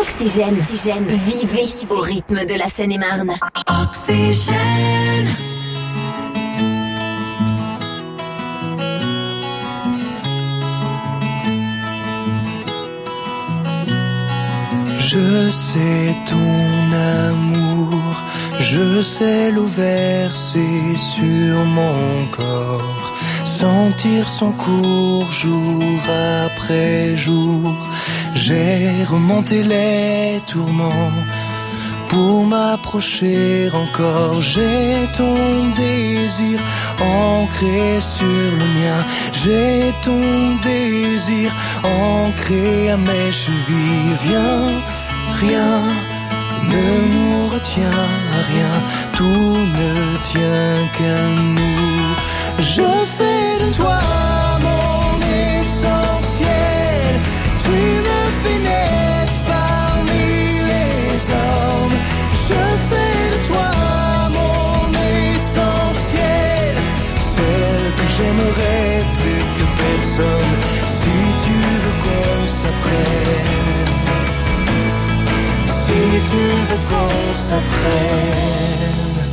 Oxygène. Vivez au rythme de la Seine-et-Marne. Oxygène. Je sais ton amour, je sais l'eau versée sur mon corps, sentir son cours jour après jour. J'ai remonté les tourments pour m'approcher encore. J'ai ton désir ancré sur le mien. J'ai ton désir ancré à mes chevilles. Viens, rien ne nous retient, rien, tout ne tient qu'à nous. Je fais de toi mon essentiel. Tu me fais naître parmi les hommes. Je fais de toi mon essentiel, celle que j'aimerais plus que personne. Si tu veux qu'on s'apprenne, si tu veux qu'on s'apprenne.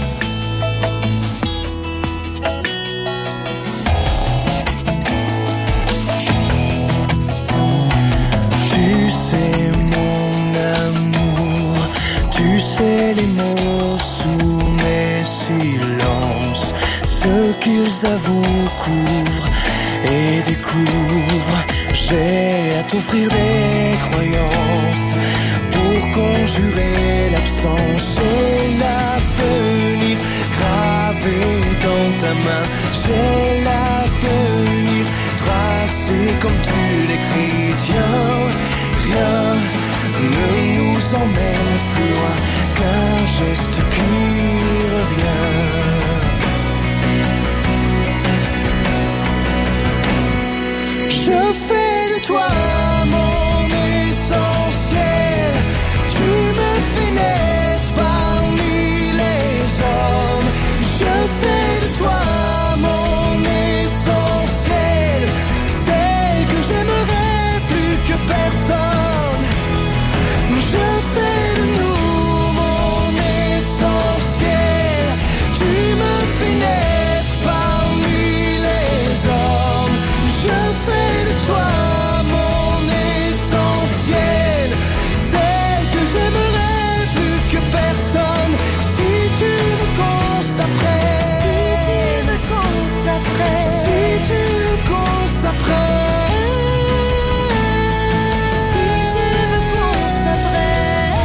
Tu sais mon amour, tu sais les mots sous mes silences, ce qu'ils avouent, couvrent et découvrent. J'ai à t'offrir des croyances pour conjurer l'absence. J'ai l'avenir gravé dans ta main. J'ai l'avenir tracé comme tu l'écris. Tiens, rien ne nous emmène plus loin qu'un geste qui revient. Je fais de toi mon essentiel. Tu me fais naître parmi les hommes. Je fais de toi mon essentiel, celle que j'aimerais plus que personne. Je fais de nous mon essentiel. Tu me fais naître parmi les hommes. Je fais de toi mon essentiel, celle que j'aimerais plus que personne. Si tu veux qu'on s'apprenne, si tu veux qu'on s'apprenne, si tu veux qu'on s'apprenne, si tu veux qu'on s'apprenne.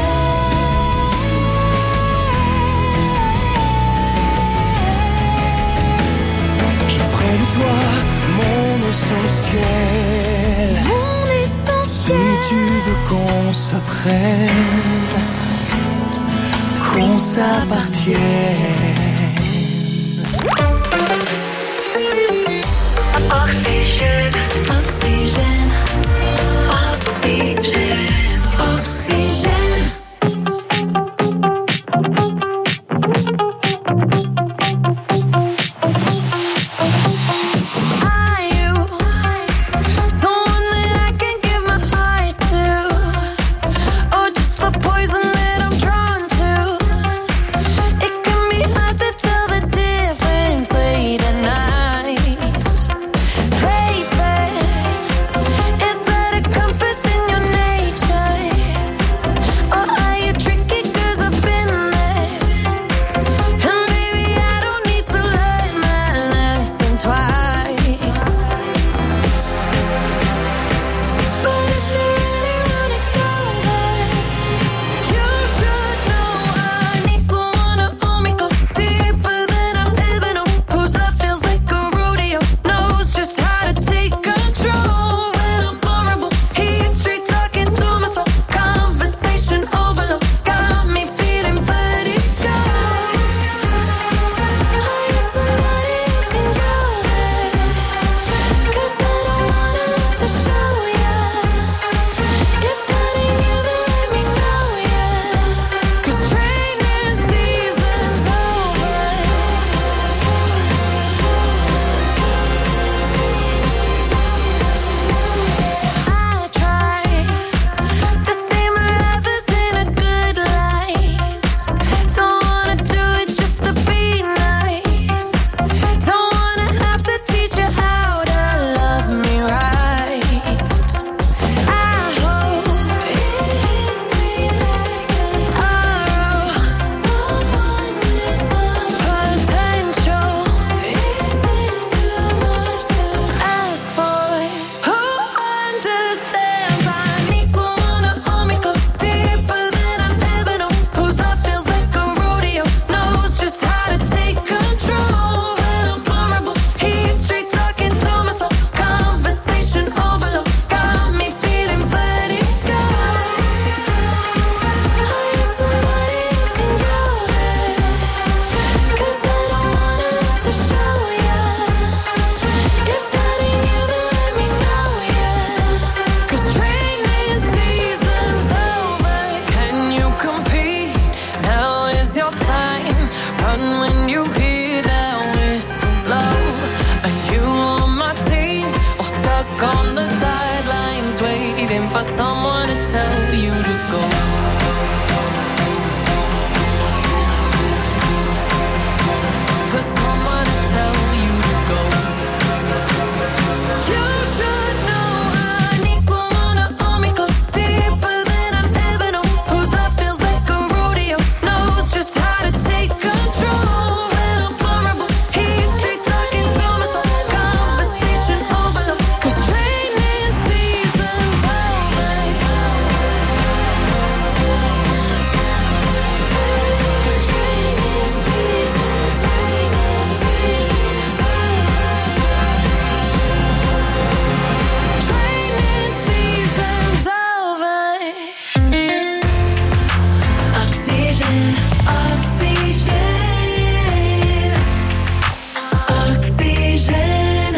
Je ferai de toi mon essentiel. Mon essentiel. Si tu veux qu'on s'apprenne, qu'on s'appartienne. Oxygène. Oxygène. Oxygène. Oxygène. Poison that I'm drawn to. It can be for someone to tell you to go. For someone to tell you to go. You should know I need someone to hold me close, deeper than I've ever known. Whose love feels like a rodeo, knows just how to take control. When I'm vulnerable, he's straight talking to my soul. Conversation overload, 'cause training season's over. 'Cause training season's over. Oxygen, oxygen, oxygen.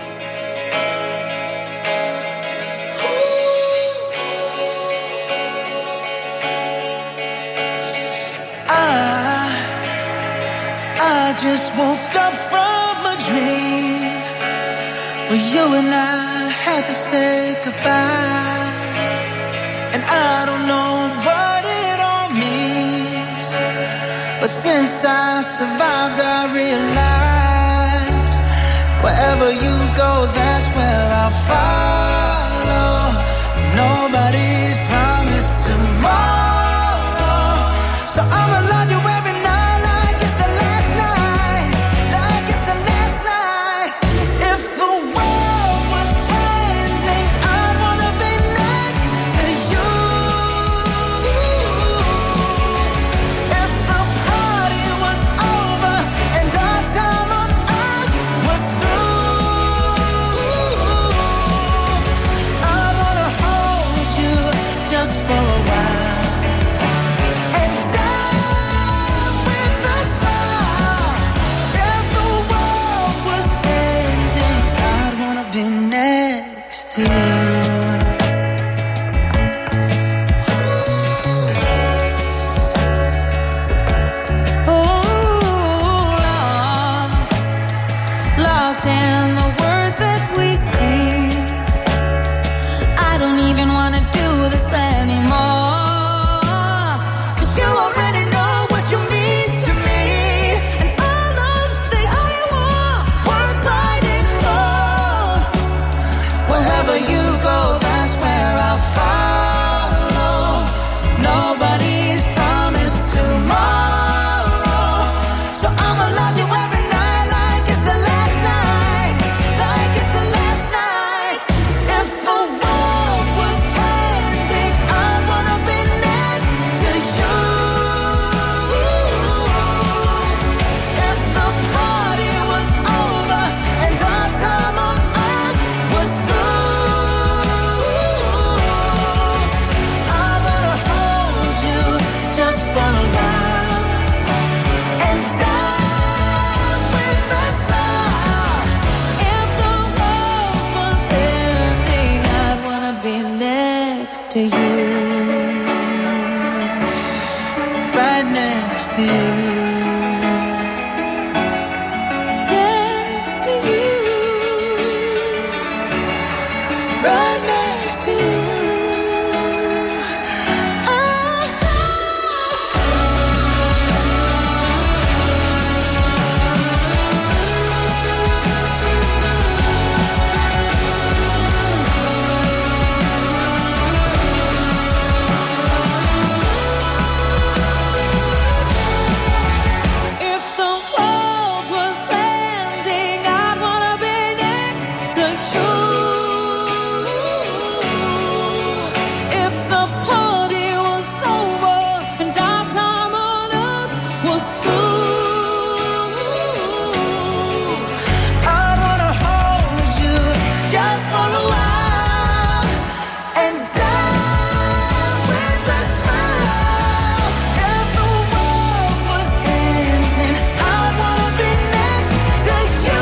I just woke up from a dream where you and I had to say goodbye. And I don't know what it all means, but since I survived I realized wherever you go, that's where I'll follow. Nobody's promised tomorrow, so I'ma love you every night like it's the last night, like it's the last night. If the world was ending, I'd wanna be next to you. If the party was over and our time on earth was through, I'd wanna hold you just for a while and die with a smile. If the world was ending, I'd wanna be next to you. Lost in the words that we scream. I don't even wanna do this anymore, 'cause you already know what you mean to me, and all of the only war worth fighting for. Wherever you go, that's where I'll follow. Nobody's promised tomorrow, so I'ma love you every night like it's the last night, like it's the last night. If the world was ending, I'd wanna be next to you. If the party was over and our time on earth was through, I wanna hold you just for a while and die with a smile. If the world was ending, I'd wanna be next to you. Right next to you. Next to you. Right next to you. If the world was ending, I'd wanna be next to you. If the party was over and our time on earth was through, I wanna hold you just for a while and die with a smile. If the world was ending, I wanna be next to you.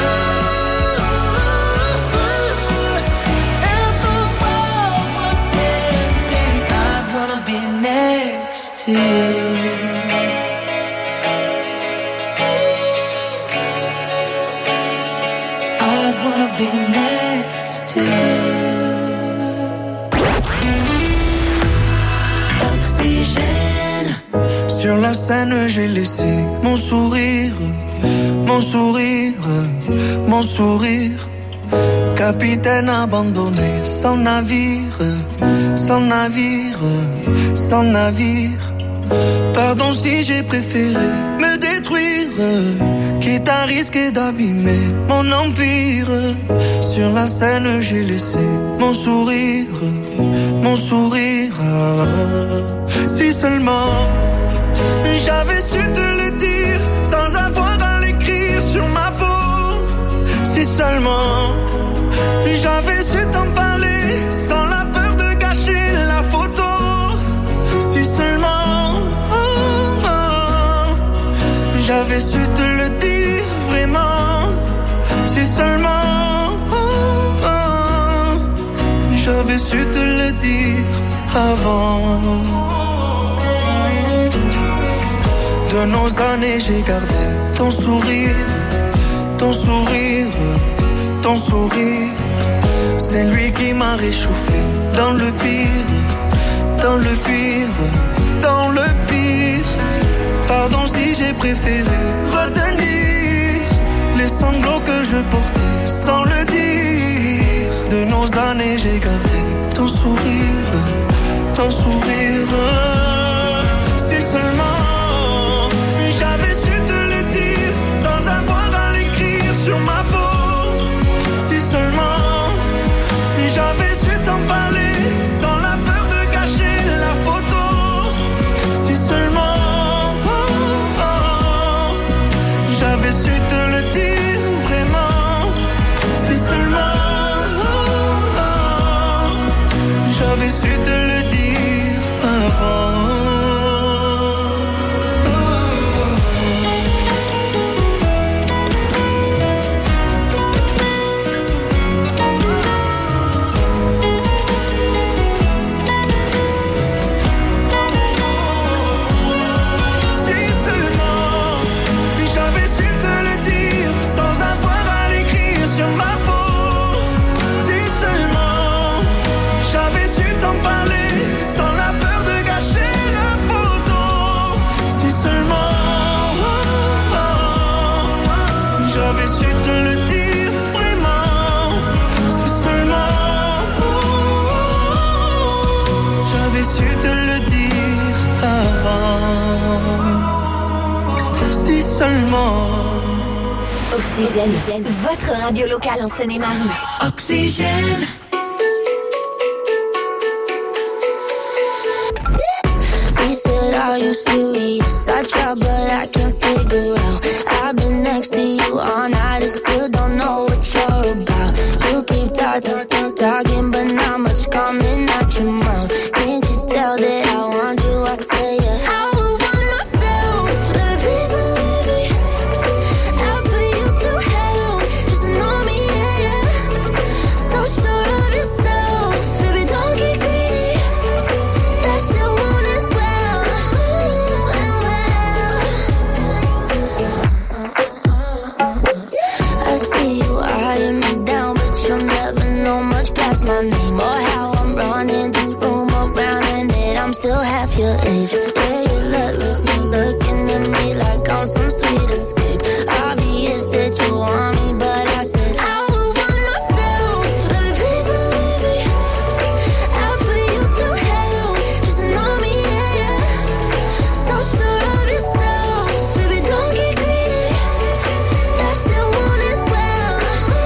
If the world was ending, I wanna be next to you. I wanna be next to you. Oxygène. Sur la scène, j'ai laissé mon sourire, mon sourire, mon sourire. Capitaine abandonné, sans navire, sans navire, sans navire. Pardon si j'ai préféré me détruire, quitte à risquer d'abîmer mon empire. Sur la scène, j'ai laissé mon sourire, mon sourire. Si seulement j'avais su te le dire sans avoir à l'écrire sur ma peau. Si seulement j'avais su t'en parler sans la peur de gâcher la photo. Si seulement j'avais su te le dire vraiment. Si seulement j'avais su te le dire avant. De nos années j'ai gardé ton sourire, ton sourire, ton sourire. C'est lui qui m'a réchauffé dans le pire, dans le pire, dans le pire. Pardon si j'ai préféré retenir les sanglots que je portais sans le dire. De nos années j'ai gardé ton sourire, ton sourire. Si seulement j'avais su te le dire sans avoir à l'écrire sur ma peau. Si seulement j'avais su t'en parler sans la peur de gâcher la photo. Si seulement j'avais su te le dire vraiment. Si seulement j'avais su te le dire avant. Si seulement. Oxygène, votre radio locale en Seine-et-Marie. Oxygène. He said, are you serious? I try but I can't figure out. I've been next to you all night and still don't know what you're about. You keep talking but not much coming out your mouth. Can't you tell that I want you? I say yeah. I would want myself, baby, please believe me. I'll put you through hell, just know me, yeah, yeah. So sure of yourself, baby, don't get greedy. That shit want it well, I see you eyeing me down, but you'll never know much past my name or how I'm running this room around, and that I'm still half your age. Yeah, you looking at me like I'm some sweet escape. Obvious that you want me, but I said I would want myself, baby, please believe me. I'll put you through hell, just know me, yeah, yeah. So sure of yourself, baby, don't get greedy. That shit want it well.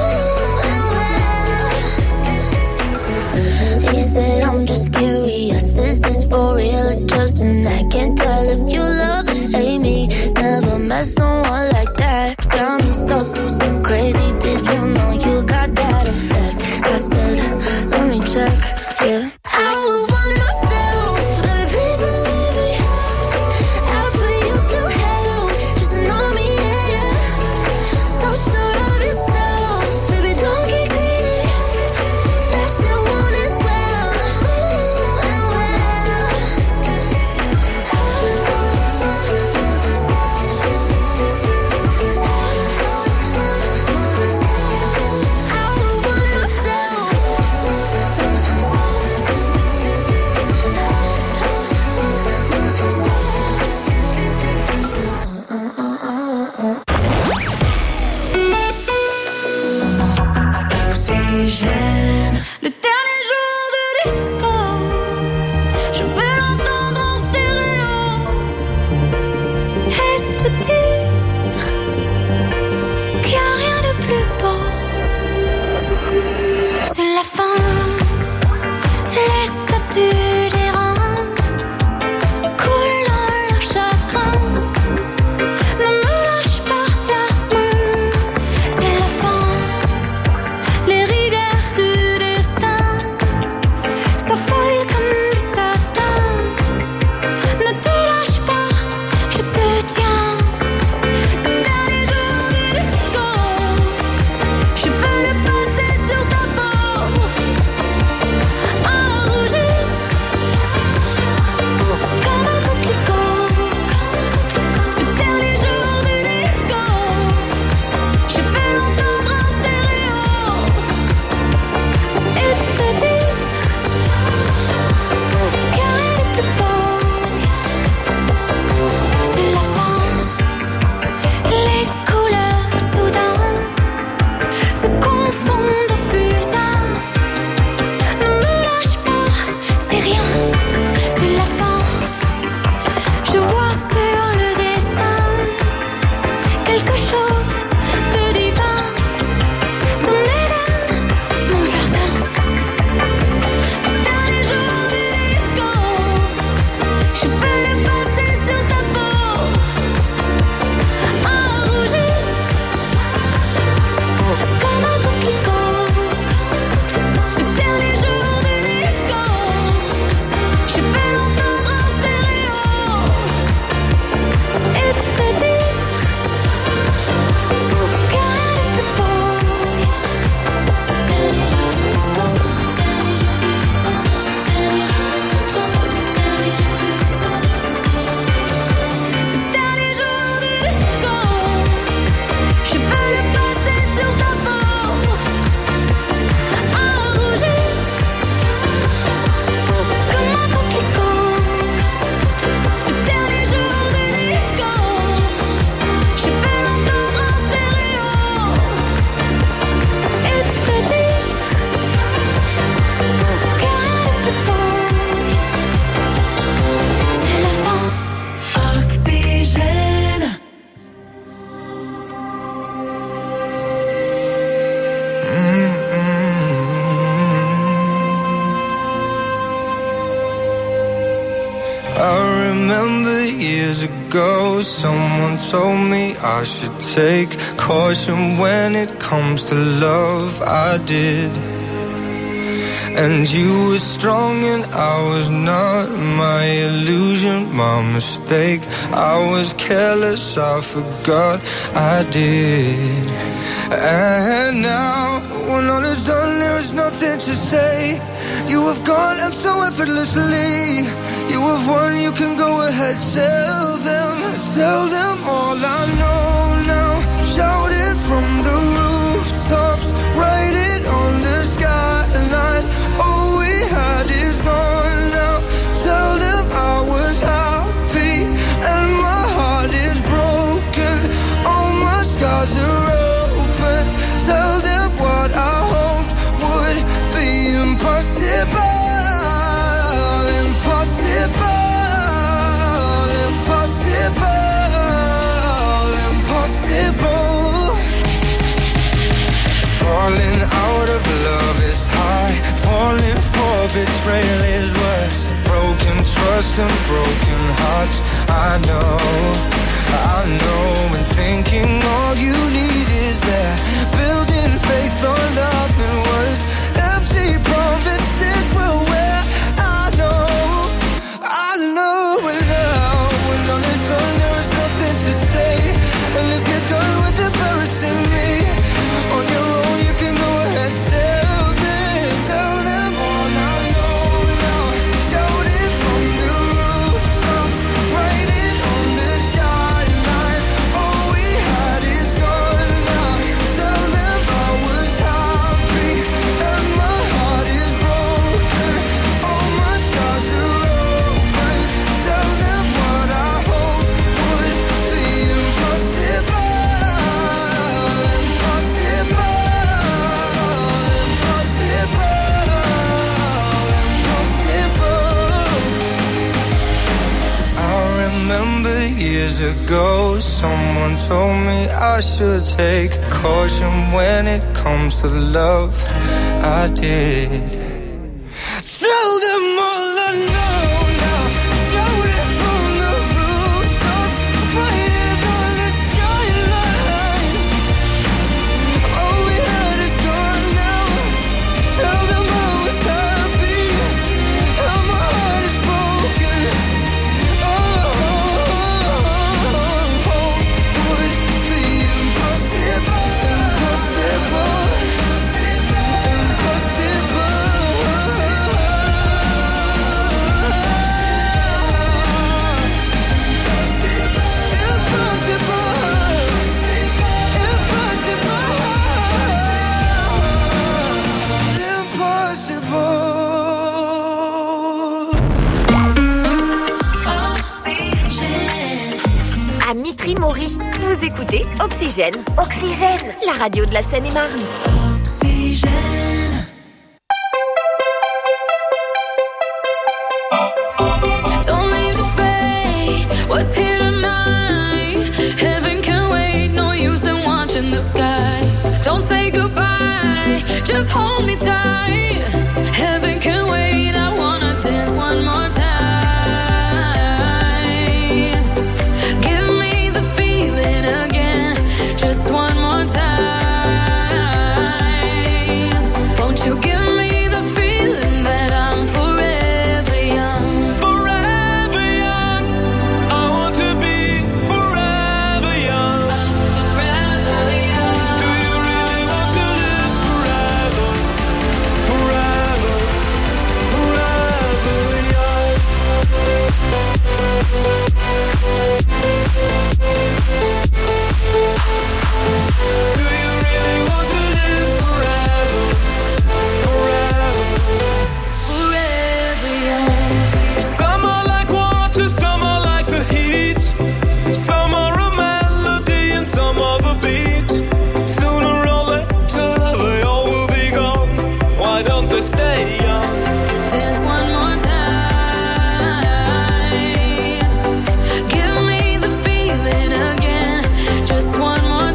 He said, I'm just curious, is this for real or just an act? Can't tell if you love or hate me. Never met someone like that. Got me so crazy, did you know you got that effect? I said, let me check, yeah. I would want myself, baby, please believe me. I'll put you through hell, just know me, yeah, yeah. So sure of yourself, baby, don't get greedy. That shit want it well. Je vois sur le dessin quelque chose de divin. Ton Éden, mon jardin. Dernier jour du disco, je peux le passer sur ta peau. En rouge, comme un coquelicot. Le dernier jour du disco, je peux l'entendre en stéréo et te dire qu'un peu beau. Le dernier jour du disco, je peux le passer sur ta peau. En rouge, comme un coquelicot. Le dernier jour du disco, je peux l'entendre en stéréo et te dire qu'un peu beau. C'est la fin. Oxygène. I remember years ago, someone told me I should take caution when it comes to love. I did. And you were strong and I was not. My illusion, my mistake. I was careless, I forgot I did. And now, when all is done, there is nothing to say. You have gone and so effortlessly. You have won, you can go ahead, tell them all I know now. Shout it from the rooftops, write it on the skyline. All we had is gone now. Tell them I was happy and my heart is broken. All my scars are open. Tell them what I hoped would be impossible. Impossible. Falling out of love is high. Falling for betrayal is worse. Broken trust and broken hearts. I know. And thinking all you need is there. Building faith on nothing worse. Empty promises will wear. I know. And now, when all is done, there is nothing to say. And if you're done with embarrassing me, on your own you can go ahead, tell them all I know now. Shout it from the rooftops, write it on the skyline. All we had is gone now. Tell them I was happy and my heart is broken. All my scars are open. Tell them what I hoped would be impossible. I remember years ago, someone told me I should take caution when it comes to love. I did. Tell them all I know now. Shout it from the rooftops, write it on the skyline. All we had is gone now. Tell them I was happy and my heart is broken. Would be impossible. À Mitry-Mory, vous écoutez Oxygène. Oxygène, la radio de la Seine-et-Marne. Oxygène. Don't leave to fade was here tonight. Heaven can wait, no use in watching the sky. Don't say goodbye, just hold me tight. Heaven can wait, I wanna dance one more time. Give me the feeling again, just one more time. Won't you give me the feeling that I'm forever young? Forever young. I want to be forever young. Forever young. Do you really want to live forever? Forever, forever young. Do you really want to live forever? Forever. Forever young. Some are like water, some are like the heat. Some are a melody and some are the beat. Sooner or later they all will be gone. Why don't they stay young? Dance one more time. Give me the feeling again, just one more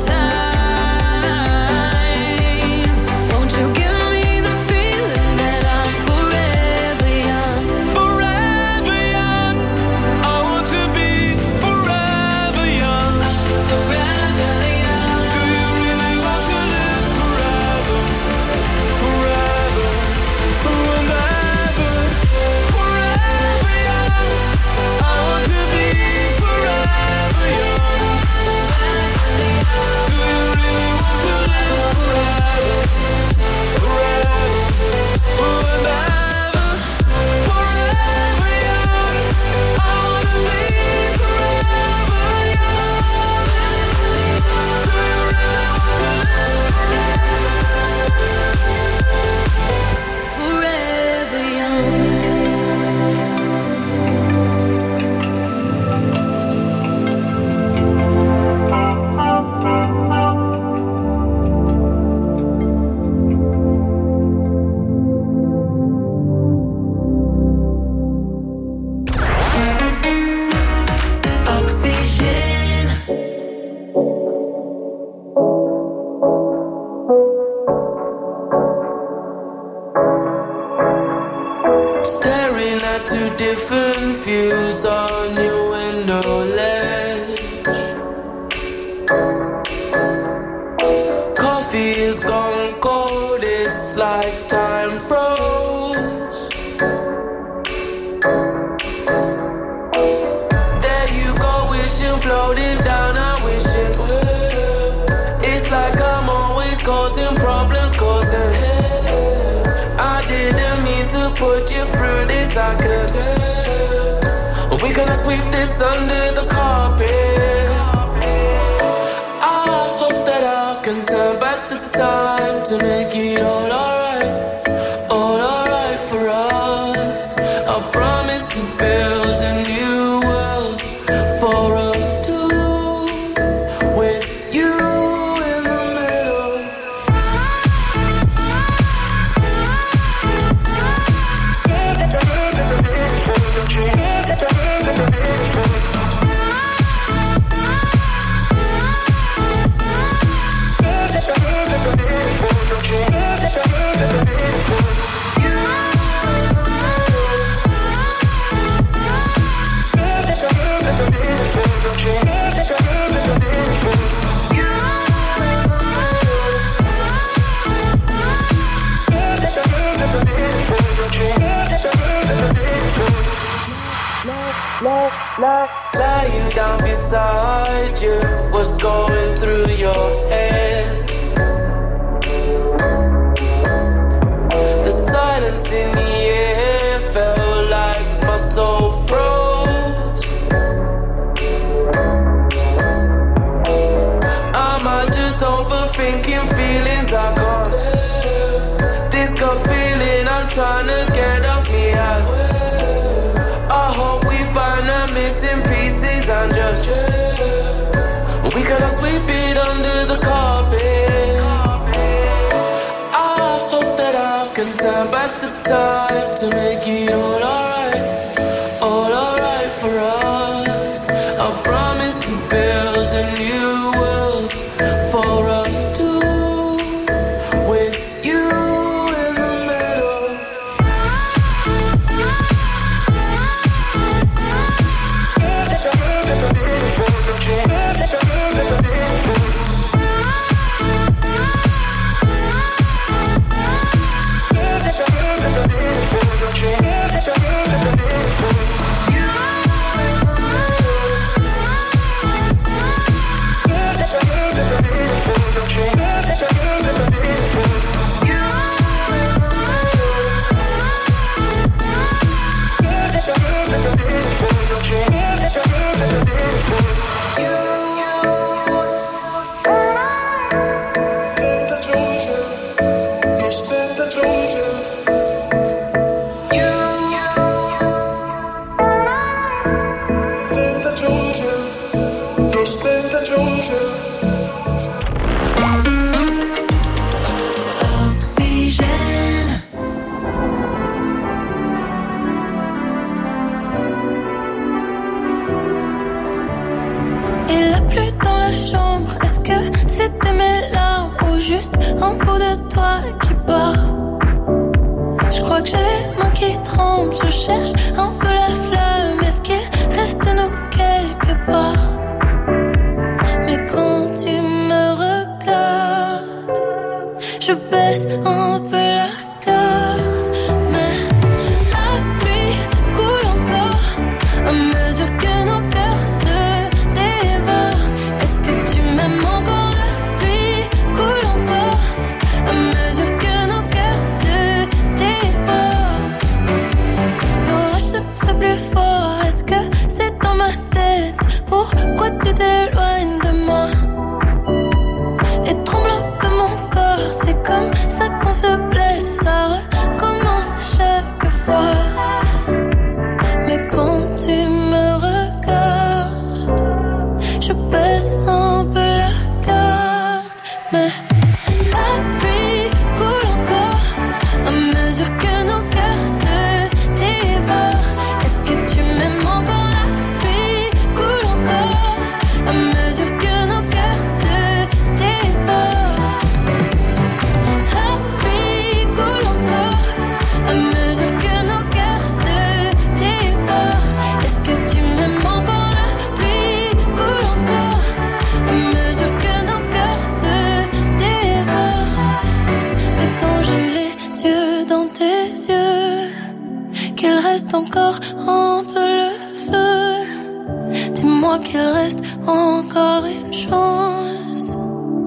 time. Won't you give me the feeling that I'm forever young? Forever young. I want to be forever young. Forever young. Do you really want to live forever? Forever, forever, forever young. I want to be forever young. Do you really want to live forever? Forever, forever, forever young. I want to be forever young. Do you really want to live Forever young. Oxygène. Staring at two different views on your window ledge. Coffee is gone cold, it's like time froze. There you go, wishing, floating down, I wishing. It's like I'm always causing problems, causing. I didn't mean to put you through this, I could tell. We gonna sweep this under the carpet. I hope that I can turn back the time to make it all alright for us. I promise to build a new world for us two, with you in the middle. Lying down beside you, what's going through your head? The silence in the air felt like my soul froze. Am I just overthinking feelings I can't? This gut feeling I'm trying to get off me ass. I hope we find the missing pieces and just we cannot sweep it under the carpet. I hope that I can turn back the time to make it all alright for us. I plus dans la chambre. Est-ce que c'était mes larmes ou juste un bout de toi qui bat? Je crois que j'ai les mains qui tremblent. Je cherche un peu la flamme. Est-ce qu'il reste de nous quelque part? Mais quand tu me regardes, je baisse un peu la garde. Mais la pluie coule encore à mesure que nos cœurs se dévorent. Est-ce que tu m'aimes encore? La pluie coule encore à mesure que nos cœurs se dévorent. L'orage se fait plus fort. Est-ce que c'est dans ma tête? Pourquoi tu t'éloignes de moi? Et tremble un peu mon corps. C'est comme ça qu'on se blesse. Ça recommence chaque fois. Mais quand tu me regardes, je baisse un peu la garde. Mais la pluie coule encore à mesure que nos cœurs se dévorent. Est-ce que tu m'aimes encore? La pluie coule encore à mesure que nos cœurs se dévorent. La pluie coule encore à mesure que nos cœurs se dévorent. Est-ce que tu m'aimes encore? La pluie coule encore à mesure que nos cœurs se dévorent. Mais quand j'ai les yeux dans tes yeux, qu'il reste encore un peu le feu, dis-moi qu'il reste encore une chance.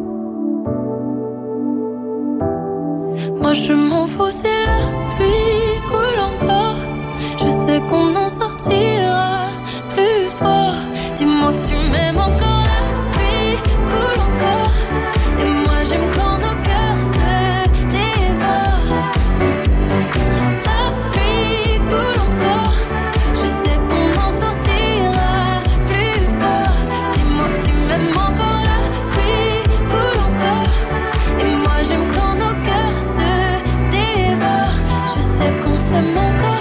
Moi je m'en fous si la pluie coule encore. Je sais qu'on en sortira plus fort. Dis-moi que tu m'aimes encore. La pluie coule encore. Et moi j'aime quand nos cœurs se dévorent. La pluie coule encore. Je sais qu'on en sortira plus fort. Dis-moi que tu m'aimes encore. La pluie coule encore. Et moi j'aime quand nos cœurs se dévorent. Je sais qu'on s'aime encore.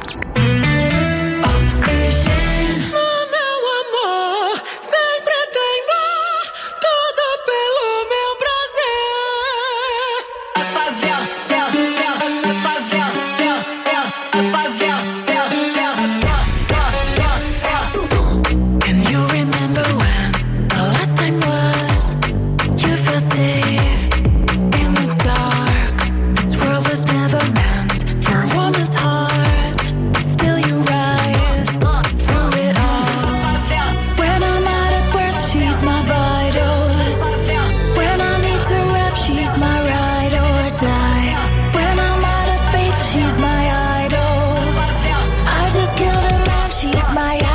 Can you remember when the last time was? You felt safe in the dark. This world was never meant for a woman's heart. But still you rise through it all. When I'm out of breath, she's my vitals. When I need to rest, she's my ride or die. When I'm out of faith, she's my idol. I just killed a man, she's my alibi.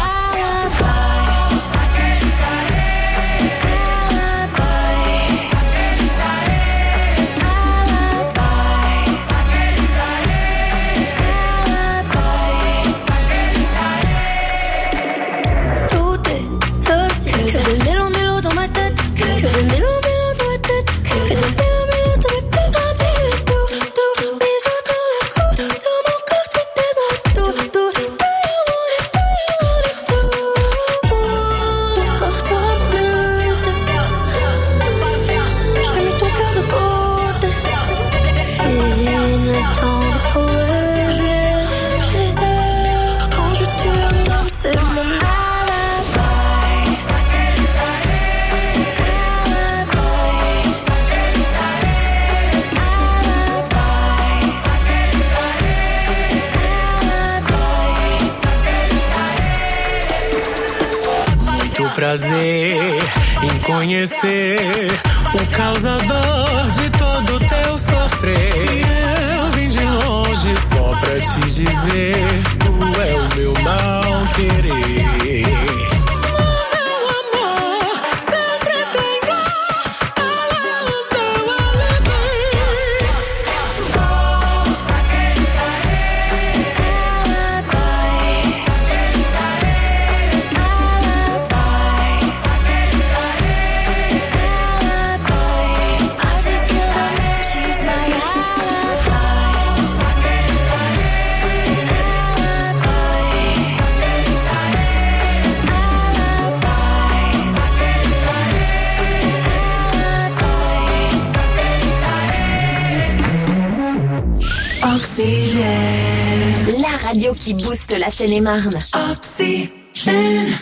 Tout est logique. Que de mélo dans ma tête. Que de mélo dans ma tête. Que de mélo dans ma tête. Ah baby, tout, bisous dans le cou. Sur mon corps tu t'aimes tout. Do you want it, tout. Ton corps sera brut. J'ai mis ton cœur de côté. Fini le temps de poser. Je les ai. Quand je tue un homme, c'est mon alibi. Muito prazer em conhecer o causador de todo teu sofrer. Eu vim de longe só pra te dizer, tu é o meu mal querer. Meu amor, sempre tenho ela é o meu alibi. I just killed a man, she's my alibi. Oxygène. La radio qui booste la Seine-et-Marne. Oxygène.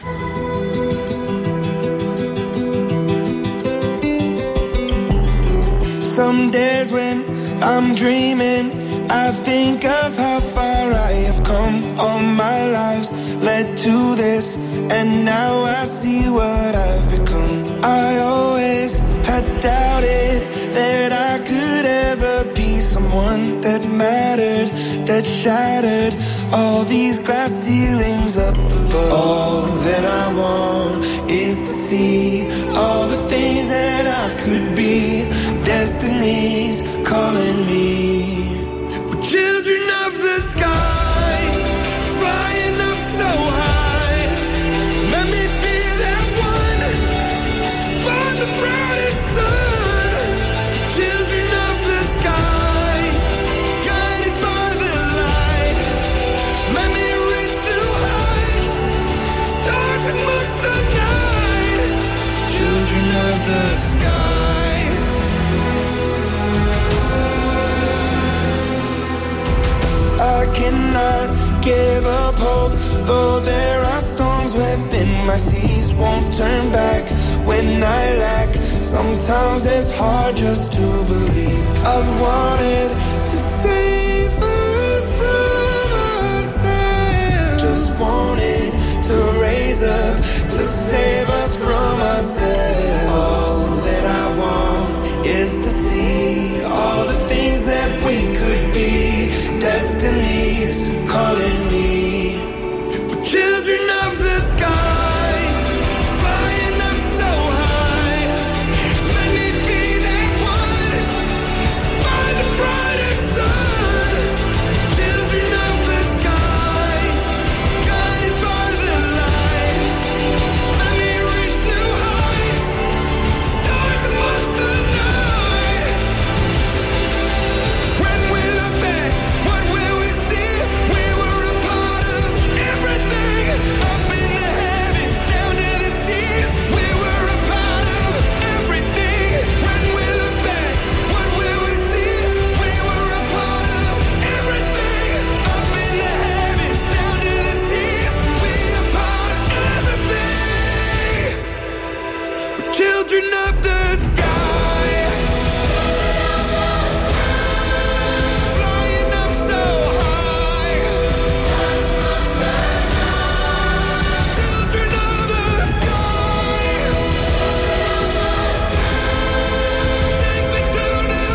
Some days when I'm dreaming, I think of how far I have come. All my lives led to this, and now I see what I've become. I always had doubted that I could ever be someone that mattered, that shattered all these glass ceilings up above. All that I want is to see all the things that I could be. Destiny's calling me. We're children of the sky, flying up so high. Let me be that one to find the brightest sun. Children of the sky, guided by the light. Let me reach new heights, stars amongst the night. Children of the sky. I cannot give up hope, though there are storms within my seas. Won't turn back when I lack. Sometimes it's hard just to believe. I've wanted to save us from ourselves. Just wanted to raise up to save us from ourselves. All that I want is to see all the things that we could be. Destiny's calling me. We're children of the sky, flying up so high. Let me be that one to find the brightest sun. Children of the sky, guided by the light. Let me reach new heights, stars amongst the night. When we look back, what will we see? We were a part of everything, up in the heavens, down to the seas. We were a part of everything. When we look back, what will we see? We were a part of everything, up in the heavens, down to the seas. We a part of everything. We're children of the sky. Flying up so high. Children of the sky. Take me to new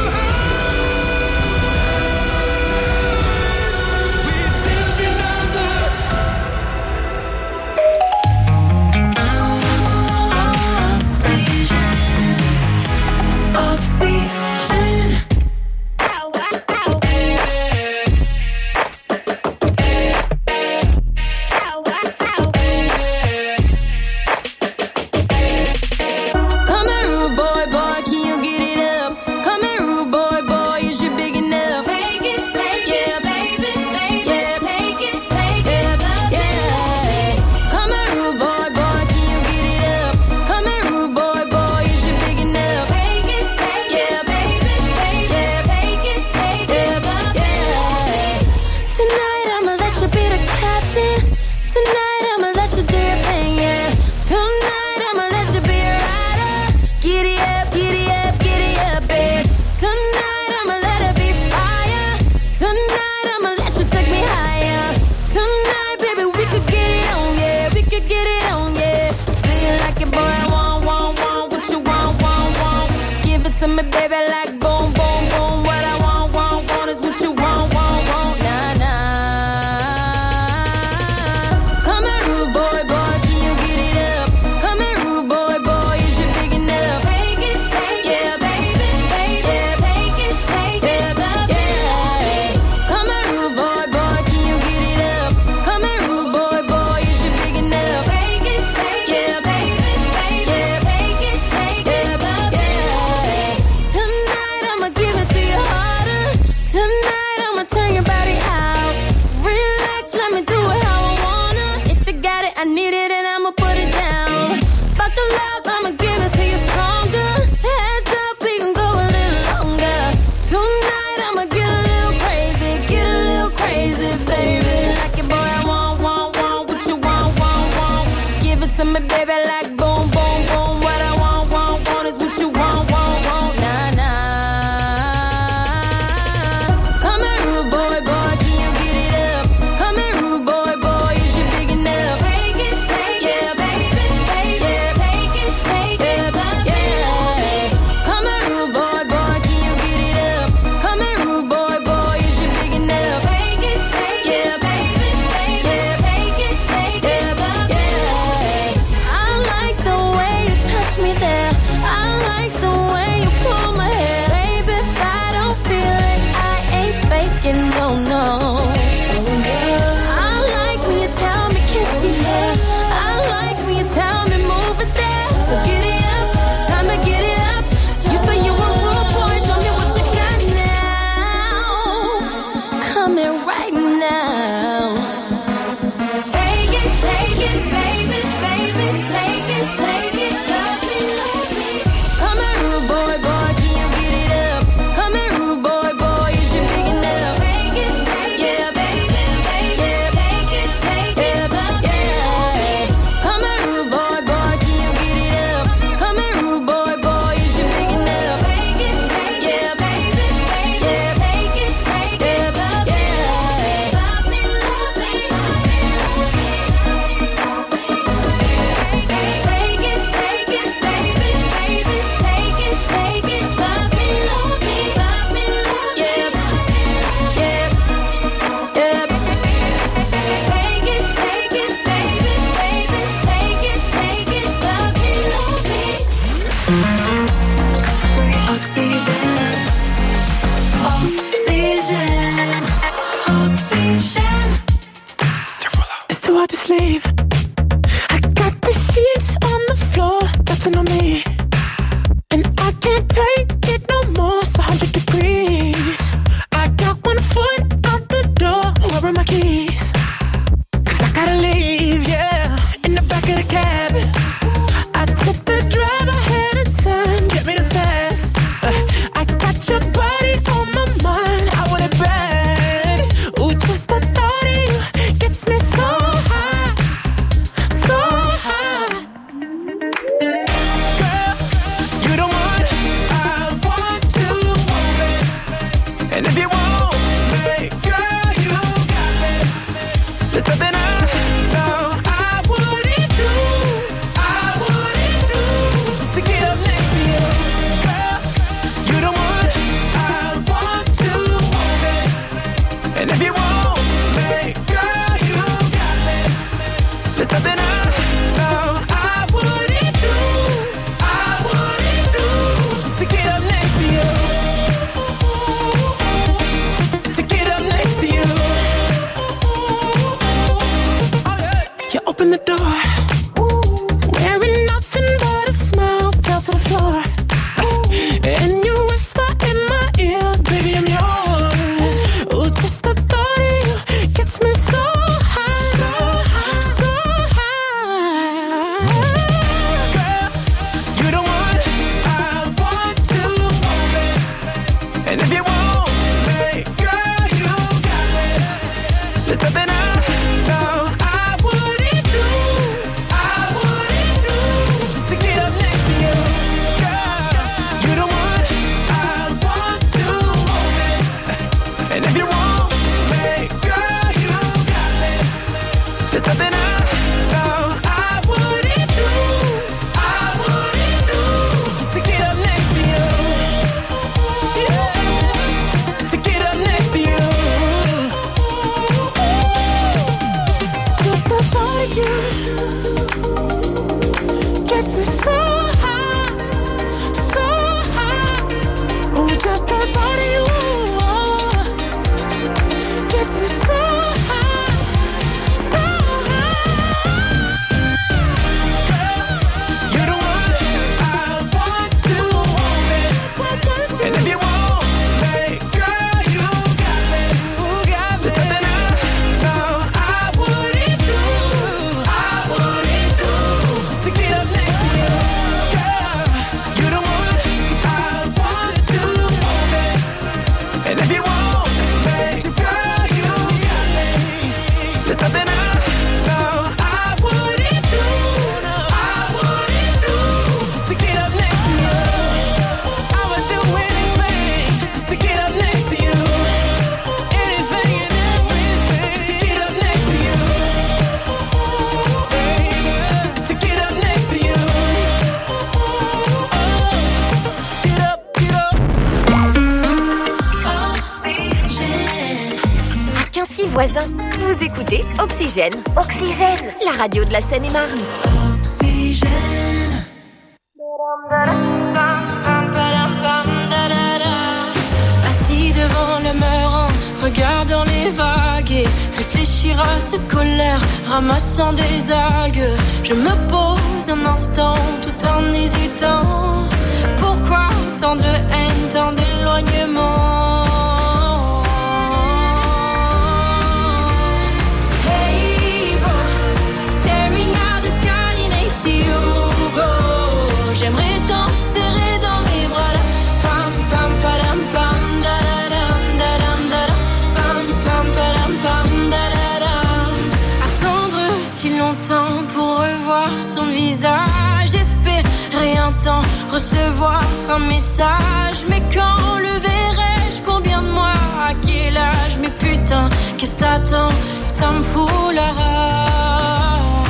heights. We're children of the Oxygène. Come here, rude boy, boy, can you get it up? Come here, rude boy, boy, is you big enough? Take it, yeah, baby, baby, yeah, take it, yeah, yeah. Come here, rude boy, boy, can you get it up? Come here, rude boy, boy, is you big enough? Take it, yeah, baby, baby, yeah, take it, yeah, yeah. Tonight I'ma let you be the captain. Tonight I'ma let you do your thing, yeah. Tonight I'ma let you be a rider. Giddy up, babe. Tonight I'ma let it be fire. Tonight I'ma let you take me higher. Tonight, baby, we could get it on, yeah. We could get it on, yeah. Do you like it, boy? Want, what you want, Give it to me, baby, like boom, boom, boom. What I want is what you want, nah, nah. Come here, rude boy, boy, can you get it up? Come here, rude boy, boy, is you big enough? Take it, yeah, baby, baby, yeah, take it, yeah, yeah. Come here, rude boy, boy, can you get it up? Come here, rude boy, boy, is you big enough? Take it, yeah, baby, baby, yeah, take it, yeah, yeah. Tonight it to me, baby, like boom, boom, boom. What I want is what you want, nah, nah. Come here, rude boy, can you get it up? Come here, rude boy, is you big enough? Take it, yeah, baby, yeah, take it, yeah. Come here, rude boy, can you get it up? Come here, rude boy, is you big enough? Take it, yeah, baby, yeah, take it, yeah. I like the way you touch me there. I like the way you pull my hair. Baby, if I don't feel it, I ain't faking, no. I like when you tell me kiss me there. I like when you tell me move it there. So get it up, time to get it up. You say you want rude boy, show me what you got now. Come here right now. Take it, baby, take it, love me. Come here, rude boy, can you get it up? Come here, rude boy, is you big enough? Take it, yeah, baby, yeah, take it, love me. Come here, rude boy, can you get it up? Come here, rude boy, is you big enough? Take it, yeah, baby, yeah, take it, love me. Love me. Take it, baby, take it, love me, yeah. Take it, baby, take it, love me. Oxygen. It's too hard to sleep. I got the sheets on the floor, nothing on me. And I can't take it no more, it's 100 degrees. I got one foot out the door, where are my keys? 'Cause I gotta leave, yeah, in the back of the cab. I took the drive ahead of time, get me the fast. I got your body on my mind, I want it bad. Ooh, just the thought of you gets me so high, so high. Girl, you the one I want to want it. And if you want me, girl, you got me. There's nothing I know I wouldn't do just to get up next to you. Girl, you the one I want to want it. And if you want me, girl, you got me. There's nothing I know I wouldn't do just to get up next to you. Just to get up next to you. You open the door, wearing nothing but a smile, fell to the floor. And you whisper in my ear, baby, I'm yours. Ooh, just the thought of you gets me so high, so high. Girl, you the one I want to want it. And if you want me, girl, you got me. There's nothing I know I wouldn't do just to get up next to you. Girl, you the one I want to want it. And if you want me, girl, you got me. There's nothing I know I wouldn't do just to get up next to you. Yeah, just to get up next to you. Just the thought of you gets me so high, so high. Ooh, just the thought of you gets me so high, so high. Girl, you're the one I want to want it. And if you want me, girl, you got me. There's nothing I know I wouldn't do just to get up next to you. voisins. Vous écoutez Oxygène. Oxygène, la radio de la Seine-et-Marne. Oxygène. Assis devant le mur, regardant les vagues et réfléchir à cette colère, ramassant des algues. Je me pose un instant tout en hésitant. Pourquoi tant de haine, tant d'éloignement? Hey bro, staring at the sky and I see you go. J'aimerais tant te serrer dans mes bras là. Pam pam padam pam da da dam da dam da dam. Pam pam padam pam da da dam. Attendre si longtemps pour revoir son visage, espérer un temps, recevoir un message. Mais quand le verrai-je? Combien de mois? À quel âge? Mais putain, qu'est-ce que t'attends? Ça me fout la rage.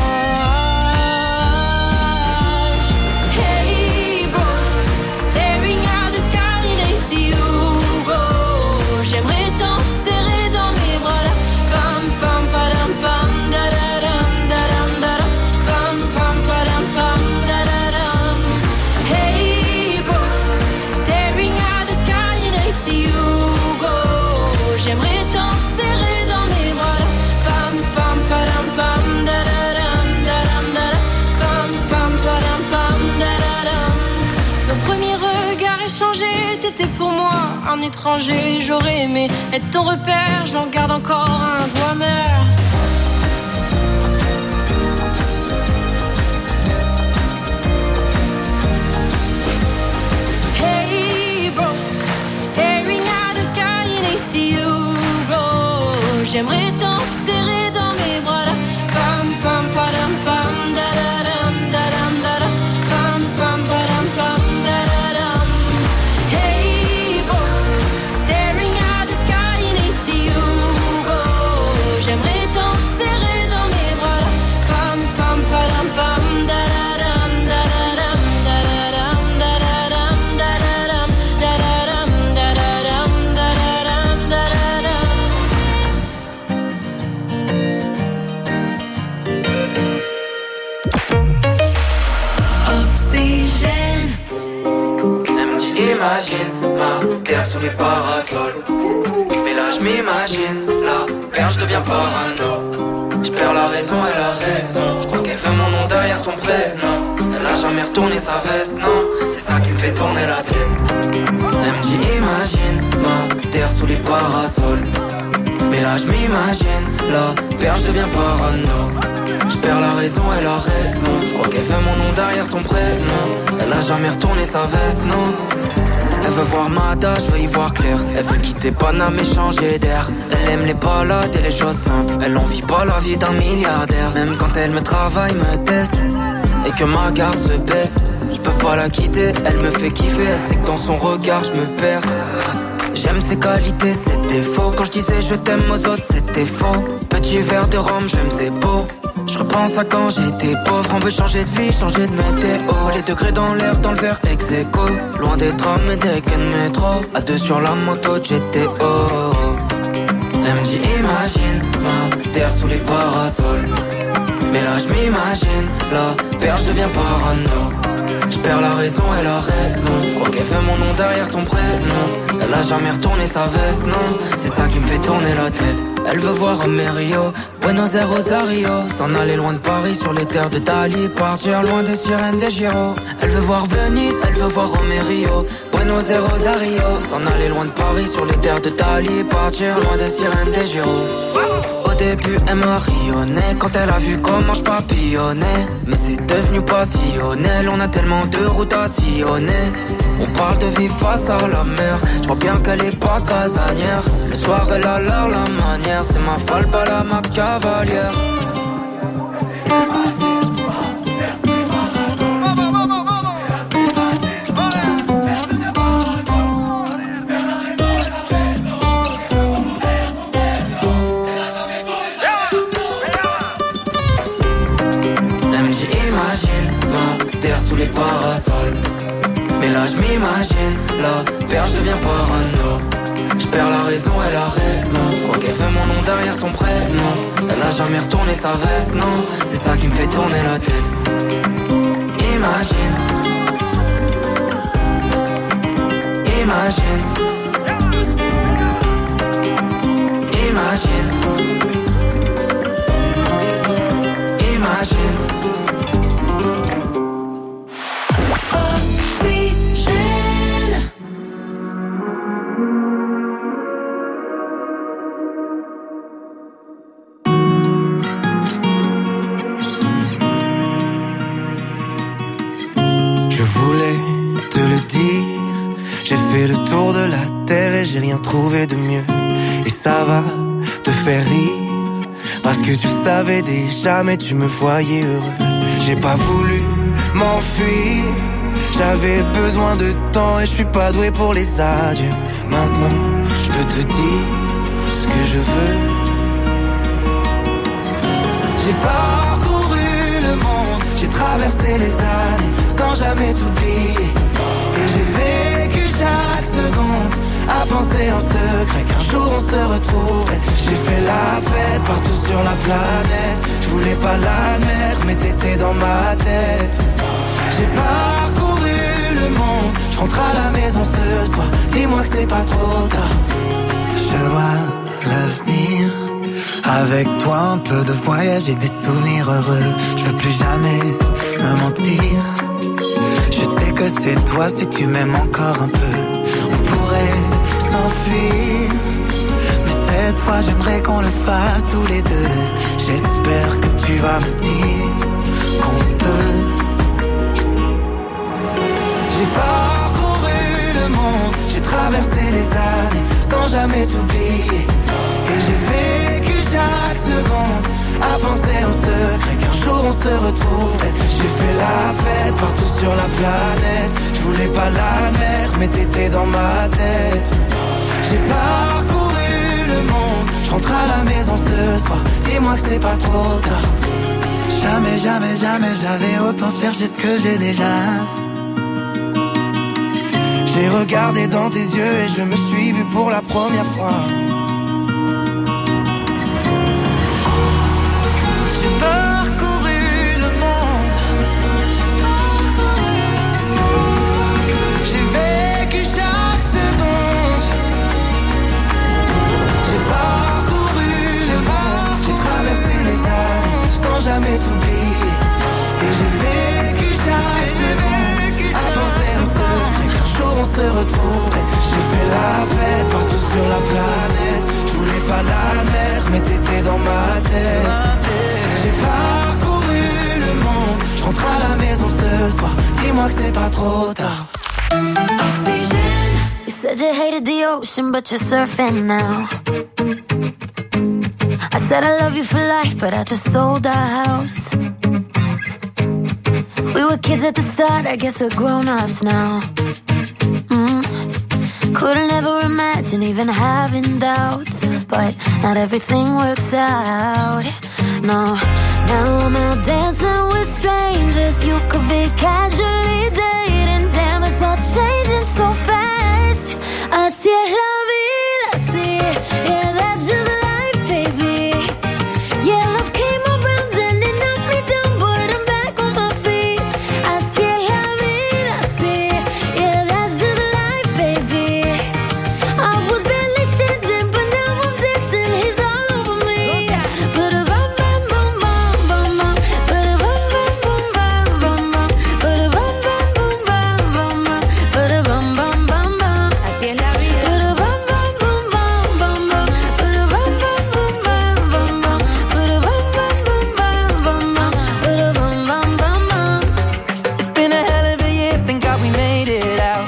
Hey bro, staring at the sky and I see you go. J'aimerais tant te serrer dans mes bras là. Pam pam padam pam da da dam da dam da dam. Pam pam padam pam da da dam. Hey bro, staring at the sky and I see you go. J'aimerais tant te serrer dans mes bras là. Pam pam padam pam da da dam da dam da dam. Pam pam padam pam da da dam. Nos premiers regards échangés, t'étais pour moi un étranger. J'aurais aimé être ton repère, j'en garde encore un goût amer. Hey bro, staring at the sky and I see you go. J'aimerais tant te serrer dans mes bras là. Pam pam padam pam da da dam da dam da dam. Pam pam padam pam da da dam. Hey bro, staring at the sky and I see you go. J'aimerais tant te serrer dans mes bras là. Pam pam padam pam da da dam da da dam da da dam da da dam da da dam da da dam da da dam da da dam da da dam. Oxygène. Imagine ma terre sous les parasols. Mais là je m'imagine, la perche devient parano. Je perds la raison et la raison. Je crois qu'elle veut mon nom derrière son prénom. Elle a jamais retourné sa veste, non. C'est ça qui me fait tourner la tête. Elle me dit imagine ma terre sous les parasols. Mais là je m'imagine, la perche devient parano. Je perds la raison et la raison. Je crois qu'elle veut mon nom derrière son prénom. Elle a jamais retourné sa veste, non. Elle veut voir Mada, je veux y voir clair. Elle veut quitter Paname et changer d'air. Elle aime les balades et les choses simples. Elle envie pas la vie d'un milliardaire. Même quand elle me travaille, me teste et que ma garde se baisse, je peux pas la quitter, elle me fait kiffer. Elle sait que dans son regard je me perds. J'aime ses qualités, ses défauts. Quand je disais je t'aime aux autres, c'était faux. Petit verre de rhum, j'aime ses beaux. Je repense à quand j'étais pauvre. On veut changer de vie, changer de météo. Les degrés dans l'air, dans le verre ex-écho. Loin des trams et des quais de métro. À deux sur la moto de GTO. Elle me dit imagine ma terre sous les parasols. Mais là je m'imagine, la perche devient parano. Je perds la raison et la raison. Je crois qu'elle veut mon nom derrière son prénom. Elle a jamais retourné sa veste, non. C'est ça qui me fait tourner la tête. Elle veut voir Amerio, Buenos Aires, Rosario. S'en aller loin de Paris sur les terres de Dali. Partir loin des sirènes des Giro. Elle veut voir Venise, elle veut voir Romerio, Buenos Aires, Rosario. S'en aller loin de Paris sur les terres de Dali. Partir loin des sirènes des Giro. Au début elle marionnait quand elle a vu comment je papillonnais. Mais c'est devenu passionnel, on a tellement de routes à sillonner. On parle de vivre face à la mer, je vois bien qu'elle est pas casanière. Le soir elle a l'air la manière, c'est ma falbala, ma cavalière. Sous les parasols. Mais là je m'imagine, la perche devient parano. Je perds la raison et la raison. Je crois qu'elle veut mon nom derrière son prénom. Elle a jamais retourné sa veste, non. C'est ça qui me fait tourner la tête. Imagine. Imagine. Imagine. Imagine. Fait le tour de la terre et j'ai rien trouvé de mieux. Et ça va te faire rire, parce que tu le savais déjà, mais tu me voyais heureux. J'ai pas voulu m'enfuir, j'avais besoin de temps et je suis pas doué pour les adieux. Maintenant, je peux te dire ce que je veux. J'ai parcouru le monde, j'ai traversé les années sans jamais t'oublier. Et j'ai vécu chaque seconde à penser en secret qu'un jour on se retrouverait. J'ai fait la fête partout sur la planète. Je voulais pas l'admettre mais t'étais dans ma tête. J'ai parcouru le monde, je rentre à la maison ce soir. Dis-moi que c'est pas trop tard. Je vois l'avenir avec toi, un peu de voyage et des souvenirs heureux. Je veux plus jamais me mentir. Je sais que c'est toi si tu m'aimes encore un peu. On pourrait s'enfuir, mais cette fois j'aimerais qu'on le fasse tous les deux. J'espère que tu vas me dire qu'on peut. J'ai parcouru le monde, j'ai traversé les années sans jamais t'oublier. Et j'ai vécu chaque seconde à penser en secret qu'un jour on se retrouverait. J'ai fait la fête partout sur la planète. Je voulais pas l'admettre mais t'étais dans ma tête. J'ai parcouru le monde, je rentre à la maison ce soir. Dis-moi que c'est pas trop tard. Jamais, jamais, jamais j'avais autant cherché ce que j'ai déjà. J'ai regardé dans tes yeux et je me suis vu pour la première fois. J'ai parcouru le monde, j'ai vécu chaque seconde. J'ai parcouru le monde, j'ai traversé les années sans jamais t'oublier. Et j'ai vécu chaque seconde à penser en secret qu'un jour on se retrouverait. J'ai fait la fête partout sur la planète. Je voulais pas l'admettre mais t'étais dans ma tête. J'ai parcouru le monde, je rentre à la maison ce soir. Dis-moi que c'est pas trop tard. Oxygen. You said you hated the ocean, but you're surfing now. I said I love you for life, but I just sold our house. We were kids at the start, I guess we're grown-ups now. Couldn't ever imagine even having doubts, but not everything works out. No, now I'm out dancing with strangers. You could be casually dating. Damn, it's all changing so fast. Así es la vida, así. Yeah, that's just life, baby. Yeah, love came around and it knocked me down, but I'm back on my feet. Así es la vida, así. Yeah, that's just life, baby. I was barely standing, but now I'm dancing. He's all over me. Ba-da-bum, bum, bum, bum, bum, ba-da-bum, bum, bum, bum, bum, ba-da-bum, bum, bum, bum, bum, ba-da-bum, bum, bum, bum. Así es la vida. Ba-da-bum, bum, bum, bum, bum, ba-da-bum, bum, bum, bum, bum, ba-da-bum, bum, bum, bum, ba-da-bum, bum, bum, bum. it's been a hell of a year, thank God we made it out.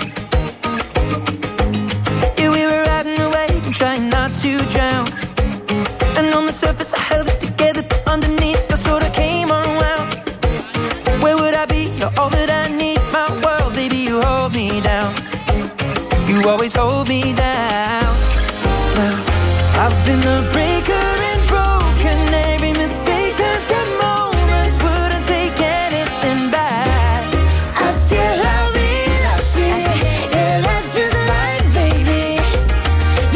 Yeah, we were riding away and trying not to drown. And on the surface I held it together, but underneath I sort of came unwound. Where would I be? You're all that I need, my world, baby, you hold me down. You always hold me down. Well, I've been the breaker and broken. Every mistake turns to moments. Wouldn't take anything back. Así es la vida, así. Yeah, that's just life, baby.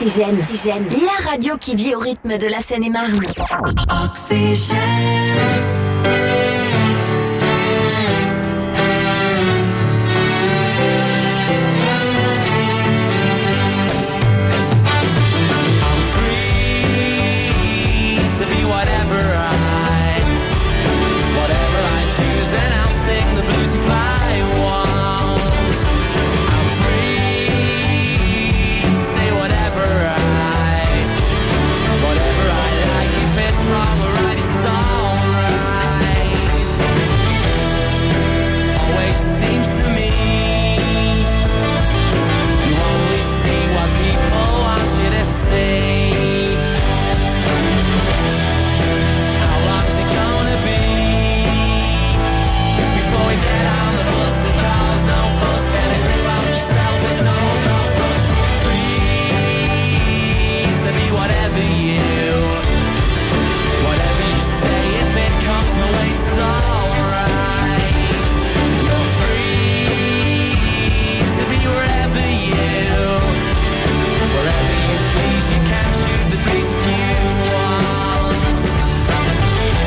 Oxygène, la radio qui vit au rythme de la Seine-et-Marne. Oxygène.